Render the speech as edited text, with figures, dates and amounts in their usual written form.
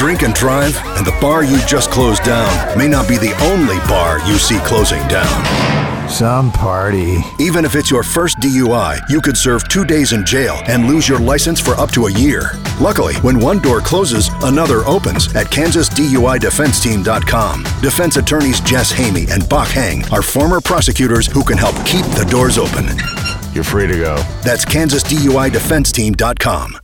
drink and drive, and the bar you just closed down may not be the only bar you see closing down. Some party. Even if it's your first DUI, you could serve 2 days in jail and lose your license for up to a year. Luckily, when one door closes, another opens at KansasDUIDefenseTeam.com. Defense attorneys Jess Hamey and Bach Hang are former prosecutors who can help keep the doors open. You're free to go. That's KansasDUIDefenseTeam.com.